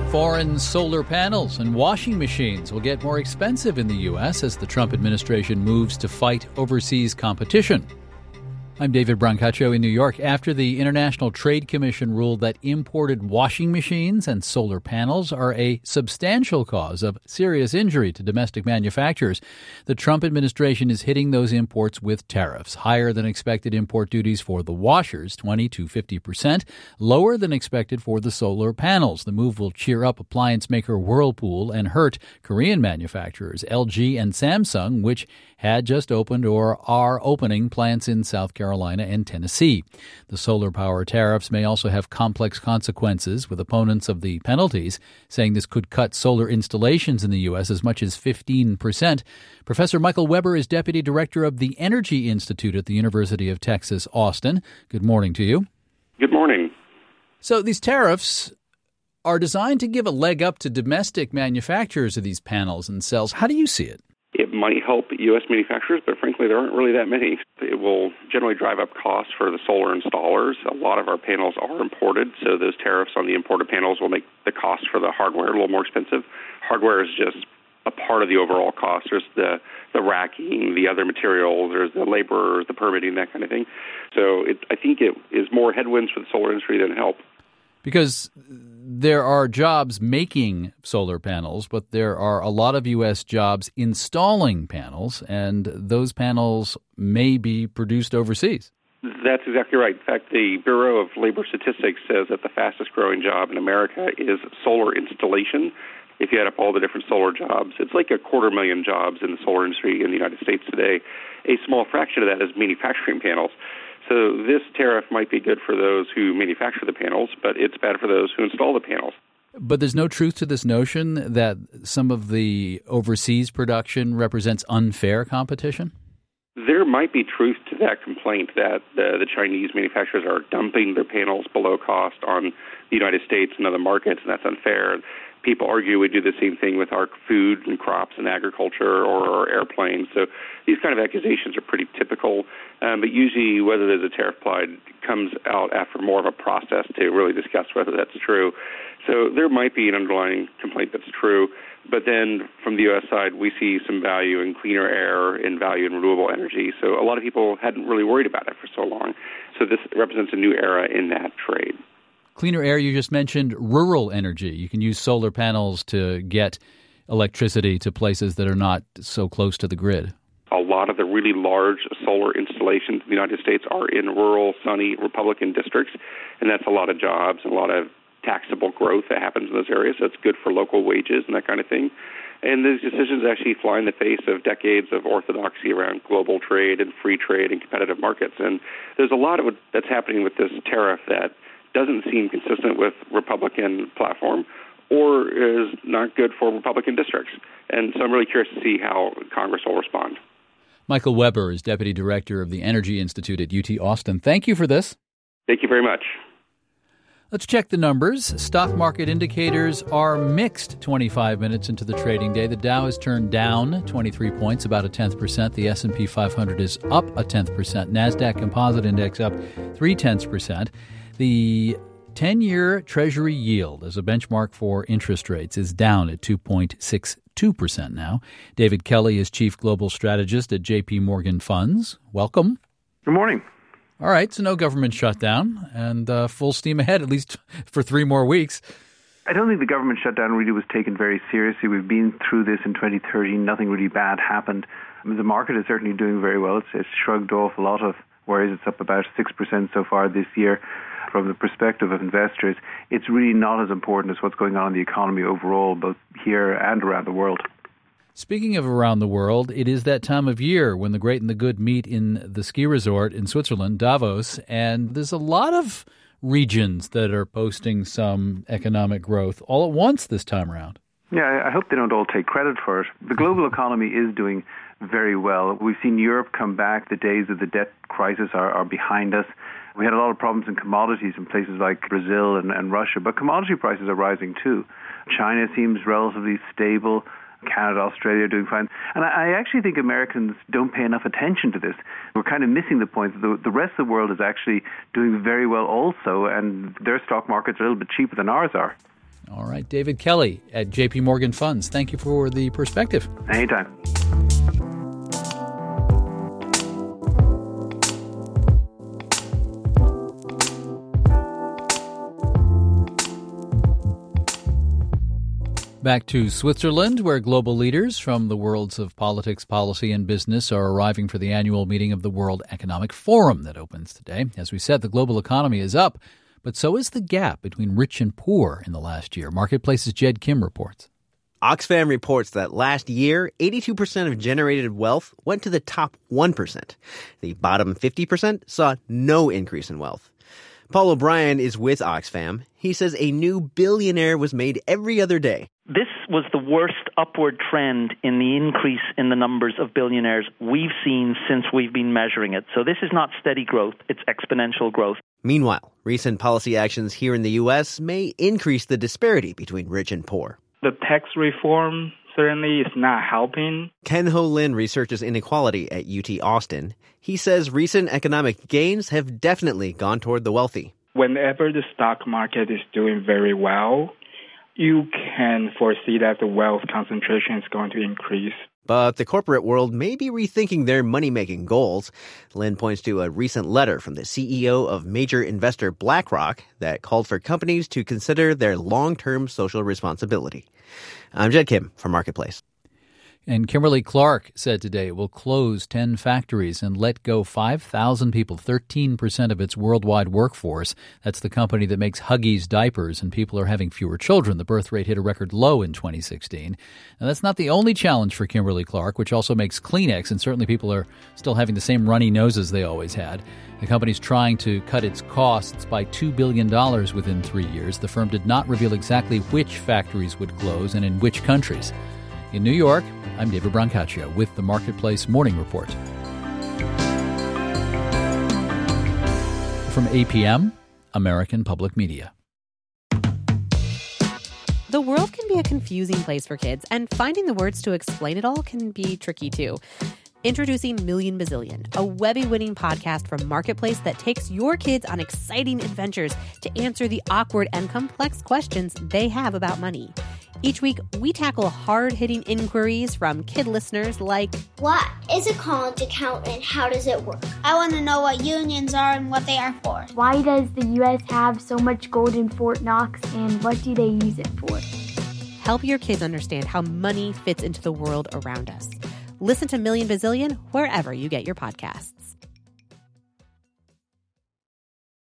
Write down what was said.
Foreign solar panels and washing machines will get more expensive in the U.S. as the Trump administration moves to fight overseas competition. I'm David Brancaccio in New York. After the International Trade Commission ruled that imported washing machines and solar panels are a substantial cause of serious injury to domestic manufacturers, the Trump administration is hitting those imports with tariffs, higher than expected import duties for the washers, 20 to 50%, lower than expected for the solar panels. The move will cheer up appliance maker Whirlpool and hurt Korean manufacturers LG and Samsung, which had just opened or are opening plants in South Carolina and Tennessee. The solar power tariffs may also have complex consequences, with opponents of the penalties saying this could cut solar installations in the U.S. as much as 15%. Professor Michael Weber is Deputy Director of the Energy Institute at the University of Texas, Austin. Good morning to you. Good morning. So these tariffs are designed to give a leg up to domestic manufacturers of these panels and cells. How do you see it? It might help U.S. manufacturers, but frankly, there aren't really that many. It will generally drive up costs for the solar installers. A lot of our panels are imported, so those tariffs on the imported panels will make the cost for the hardware a little more expensive. Hardware is just a part of the overall cost. There's the racking, the other materials, there's the labor, the permitting, that kind of thing. So I think it is more headwinds for the solar industry than help. Because there are jobs making solar panels, but there are a lot of U.S. jobs installing panels, and those panels may be produced overseas. That's exactly right. In fact, the Bureau of Labor Statistics says that the fastest growing job in America is solar installation. If you add up all the different solar jobs, it's like 250,000 jobs in the solar industry in the United States today. A small fraction of that is manufacturing panels. So this tariff might be good for those who manufacture the panels, but it's bad for those who install the panels. But there's no truth to this notion that some of the overseas production represents unfair competition? There might be truth to that complaint that the Chinese manufacturers are dumping their panels below cost on the United States and other markets, and that's unfair. People argue we do the same thing with our food and crops and agriculture or our airplanes. So these kind of accusations are pretty typical. But usually whether there's a tariff applied comes out after more of a process to really discuss whether that's true. So there might be an underlying complaint that's true. But then from the U.S. side, we see some value in cleaner air and value in renewable energy. So a lot of people hadn't really worried about it for so long. So this represents a new era in that trade. Cleaner air, you just mentioned rural energy. You can use solar panels to get electricity to places that are not so close to the grid. A lot of the really large solar installations in the United States are in rural, sunny Republican districts, and that's a lot of jobs and a lot of taxable growth that happens in those areas. So it's good for local wages and that kind of thing. And these decisions actually fly in the face of decades of orthodoxy around global trade and free trade and competitive markets. And there's a lot of that's happening with this tariff that doesn't seem consistent with Republican platform or is not good for Republican districts. And so I'm really curious to see how Congress will respond. Michael Weber is Deputy Director of the Energy Institute at UT Austin. Thank you for this. Thank you very much. Let's check the numbers. Stock market indicators are mixed 25 minutes into the trading day. The Dow has turned down 23 points, about 0.1%. The S&P 500 is up 0.1%. NASDAQ Composite Index up 0.3%. The 10-year Treasury yield as a benchmark for interest rates is down at 2.62% now. David Kelly is Chief Global Strategist at J.P. Morgan Funds. Welcome. Good morning. All right, so no government shutdown and full steam ahead, at least for 3 more weeks. I don't think the government shutdown really was taken very seriously. We've been through this in 2013. Nothing really bad happened. I mean, the market is certainly doing very well. It's shrugged off a lot of worries. It's up about 6% so far this year. From the perspective of investors, it's really not as important as what's going on in the economy overall, both here and around the world. Speaking of around the world, it is that time of year when the great and the good meet in the ski resort in Switzerland, Davos, and there's a lot of regions that are posting some economic growth all at once this time around. Yeah, I hope they don't all take credit for it. The global economy is doing very well. We've seen Europe come back. The days of the debt crisis are behind us. We had a lot of problems in commodities in places like Brazil and Russia, but commodity prices are rising too. China seems relatively stable. Canada, Australia are doing fine. And I actually think Americans don't pay enough attention to this. We're kind of missing the point that the rest of the world is actually doing very well also, and their stock markets are a little bit cheaper than ours are. All right, David Kelly at JP Morgan Funds. Thank you for the perspective. Anytime. Back to Switzerland, where global leaders from the worlds of politics, policy, and business are arriving for the annual meeting of the World Economic Forum that opens today. As we said, the global economy is up, but so is the gap between rich and poor in the last year. Marketplace's Jed Kim reports. Oxfam reports that last year, 82% of generated wealth went to the top 1%. The bottom 50% saw no increase in wealth. Paul O'Brien is with Oxfam. He says a new billionaire was made every other day. This was the worst upward trend in the increase in the numbers of billionaires we've seen since we've been measuring it. So this is not steady growth, it's exponential growth. Meanwhile, recent policy actions here in the U.S. may increase the disparity between rich and poor. The tax reform certainly is not helping. Ken Ho Lin researches inequality at UT Austin. He says recent economic gains have definitely gone toward the wealthy. Whenever the stock market is doing very well, you can foresee that the wealth concentration is going to increase. But the corporate world may be rethinking their money-making goals. Lin points to a recent letter from the CEO of major investor BlackRock that called for companies to consider their long-term social responsibility. I'm Jed Kim for Marketplace. And Kimberly-Clark said today it will close 10 factories and let go 5,000 people, 13% of its worldwide workforce. That's the company that makes Huggies diapers, and people are having fewer children. The birth rate hit a record low in 2016. Now, that's not the only challenge for Kimberly-Clark, which also makes Kleenex, and certainly people are still having the same runny noses they always had. The company's trying to cut its costs by $2 billion within 3 years. The firm did not reveal exactly which factories would close and in which countries. In New York, I'm David Brancaccio with the Marketplace Morning Report. From APM, American Public Media. The world can be a confusing place for kids, and finding the words to explain it all can be tricky too. Introducing Million Bazillion, a Webby-winning podcast from Marketplace that takes your kids on exciting adventures to answer the awkward and complex questions they have about money. Each week, we tackle hard-hitting inquiries from kid listeners like, what is a college account and how does it work? I want to know what unions are and what they are for. Why does the U.S. have so much gold in Fort Knox, and what do they use it for? Help your kids understand how money fits into the world around us. Listen to Million Bazillion wherever you get your podcasts.